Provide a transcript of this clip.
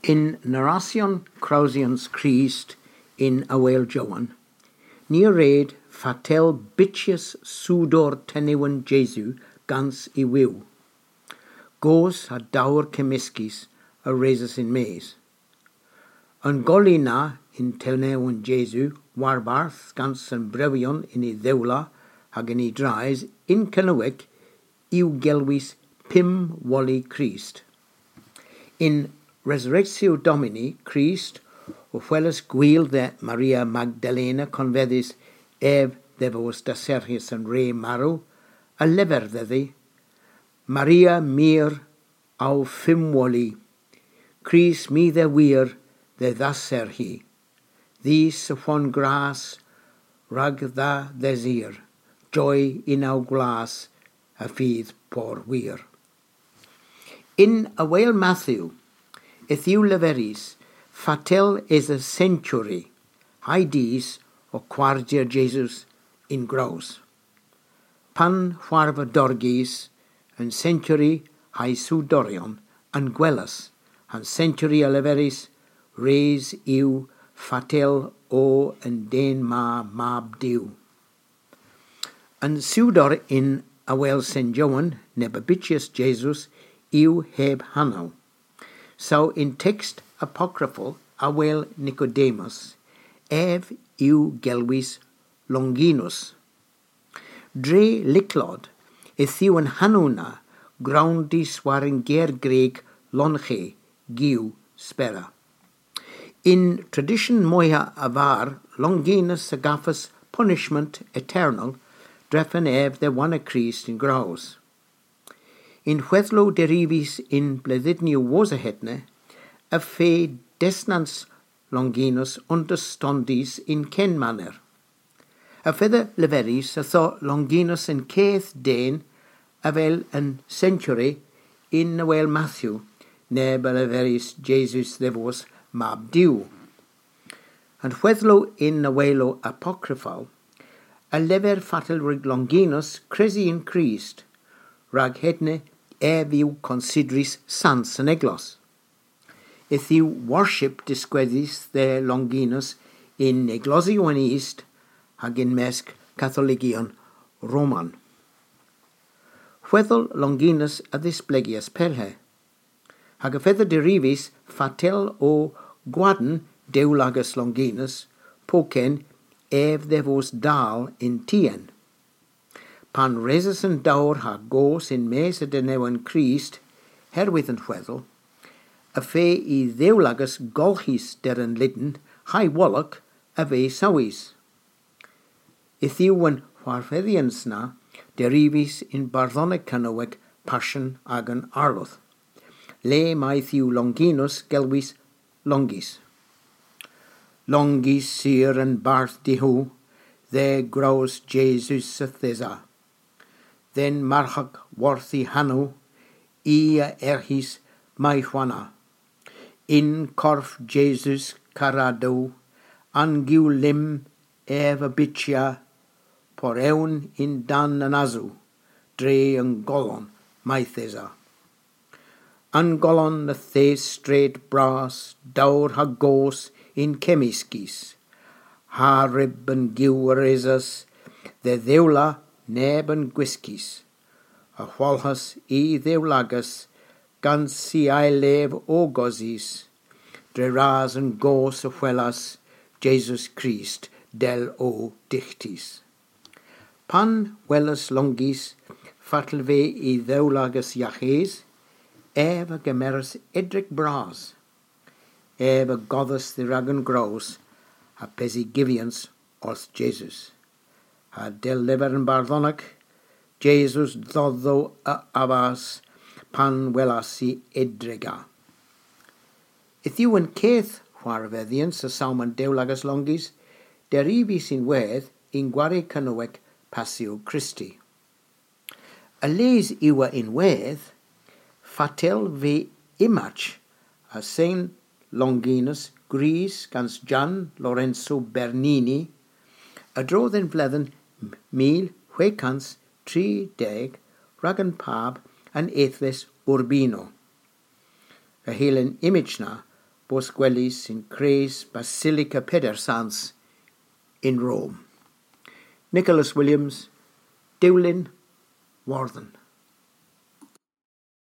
In narration Crausians Christ in Awel Joan, near raid fatel bitches sudor tenewan Jesu gans I wiw. Gos a daur cemiskis a resus in meis. An golina in tenewan Jesu warbarth gans an brevion in I ddeula hag in I drais in Kennewick iw gelwis pim wally Christ. In Resurrectio Domini Christ offelas gwil de Maria Magdalena convedis ev devos da Sergius and re maru a lever deddi Maria mir au fimwoli Christ mi de wir de da serhi these upon grass rag da desir joy in our glass a feed por wir. In a Whale Matthew Ethiu leveris, fatel is a century, haides o quargia Jesus in grows. Pan farva dorgis, and century haisu dorion, and guelas, and century a leveris, res iu fatel o and den ma mab diu. And sudor in a well St. Joan, nebabitius Jesus, iu heb hanau. So in text apocryphal awel Nicodemus, ev iu gelwis Longinus. Dre liclod, ethiu an hanuna, groundis waren ger Greek lonche, giu spera. In tradition moya avar, Longinus agaphus punishment eternal, drefen ev the one a Christ in grows. In Huethlo derivis in Bledidniu wosahetne, a fe desnans Longinus understandis in ken manner. A feather leveris a thought Longinus in Keith Dane, avel an century in Awel Matthew, neb leveris Jesus devos mabdiu. And Huethlo in Awelo apocryphal, a lever fatal rig Longinus cresi in Christ, rag hedne eviu consideris sans and eglos. Ethiu worship disquedis the Longinus in eglosio east, hag in mesc Catholigion Roman. Huethel Longinus adis plegias perhe, hag a feather derivis fatel o guaden deulagus Longinus, pocen ev devos dal in tien. Pan resus and daur ha gos in mesa de newan Christ, herwith and Huethel, a fe I ddeulagus golchis der an litten, hai wallach, a ve sawis. Ithiuan warfedians na, derivis in Barthonic Canowek passion agan arloth. Le Matthew Longinus gelvis longis. Longis sir and barth dihu, there grows Jesus athesa. Then marchak worthy hanu, ia erhis maihuana. In corf Jesus carado, angiu lim eva bitia, por eun in dan anazu, dre and golon maithesa. Angolon the thes straight brass, daur ha gos in chemiskis, ha rib and giuaresas, the dheula neb and gwiskis, a whalhas I dheulagus, gans si I lev o gozis, dreras and gos a whelas, Jesus Christ del o dichtis. Pan welas longis, fatalve I dheulagus yaches, eva gemeris edric bras, eva goddess the ragan grows, a pesigivians os Jesus. Ha del lever and barthonic, Jesus doddo a avas, pan welasi edrega. Ithiu and Keith warvedians a salmon deulagus longis, derivis in weth in guare canowek passio Christi. A les iwa in weth, fatel ve imach, a Saint Longinus Gris gans Gian Lorenzo Bernini, a dro then blethen mil huecans 30 ragan pab and aethles urbino. A helen image na Bos Gwellis in Cres Basilica Pedersans in Rome. Nicholas Williams, Dewlin, Worthen.